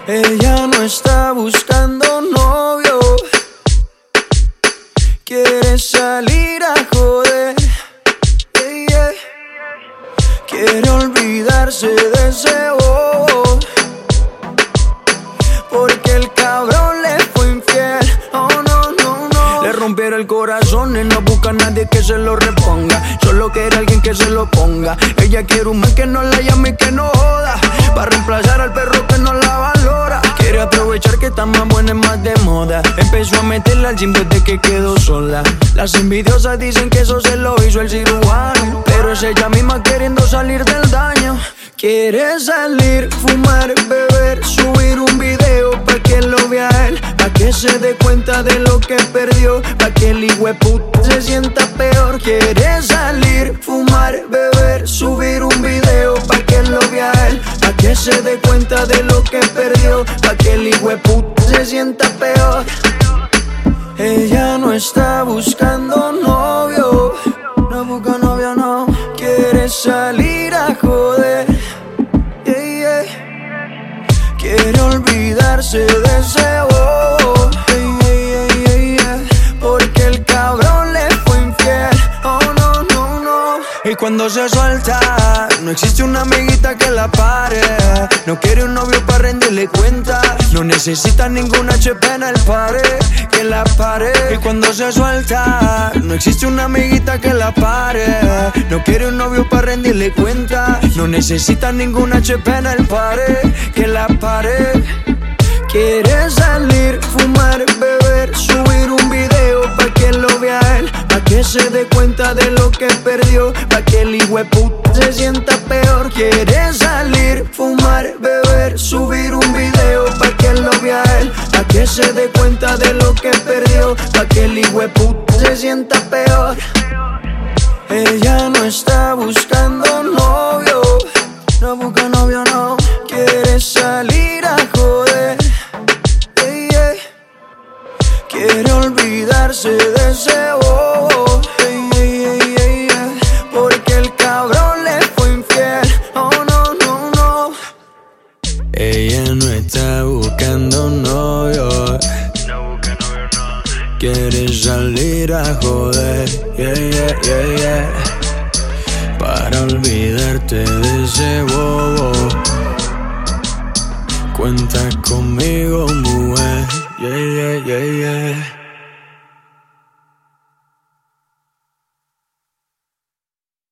Ella no está buscando novio, quiere salir a joder, yeah, yeah. Quiere olvidarse de ese bobo, porque el cabrón le fue infiel. Oh no, no, no. Le rompieron el corazón y no busca a nadie que se lo reponga. Solo quiere alguien que se lo ponga. Ella quiere un man que no la llame y que no joda, para reemplazar al perro que no la valora. Quiere aprovechar que está más buena y más de moda. Empezó a meterla al gym desde que quedó sola. Las envidiosas dicen que eso se lo hizo el cirujano, pero es ella misma queriendo salir del daño. Quiere salir, fumar, beber, subir un video pa' que lo vea él, pa' que se dé cuenta de lo que perdió, pa' que el hijueputa se sienta peor. Quiere salir, fumar, beber, subir un video pa' que lo vea él, pa' que se dé cuenta de lo que perdió, pa' que el hijueputa se sienta peor. Ella no está buscando novio, no busca novio, no. Quiere salir a joder, yeah, yeah. Quiere olvidarse de ese bobo, yeah, yeah, yeah, yeah. Porque el cabrón le fue infiel. Oh no, no, no. Y cuando se suelta, no existe una amiguita que la pare. No quiere un novio para rendirle cuenta, no necesita ningún HP en el pared que la pare. Y cuando se suelta, no existe una amiguita que la pare. No quiere un novio para rendirle cuenta, no necesita ningún HP en el pared que la pare. Quiere salir, fumar, beber, subir un video pa' que lo vea él, pa' que se dé cuenta de lo que perdió, pa' que el hijueputa se sienta peor. Quiere salir, fumar, beber, subir un video pa' que lo vea él, pa' que se dé cuenta de lo que perdió, pa' que el hijueputa se sienta peor. Ella no está buscando novio, no busca novio, no. Quiere salir a joder, yeah, yeah. Quiere olvidarse de ese bobo, yeah, yeah, yeah, yeah. Porque el cabrón le fue infiel. Oh no, no, no. Ella no está buscando novio, no busca novio, no. Quiere salir a joder, yeah, yeah, yeah, yeah. Para olvidarte de ese bobo, cuenta conmigo, mujer, yeah, yeah, yeah, yeah.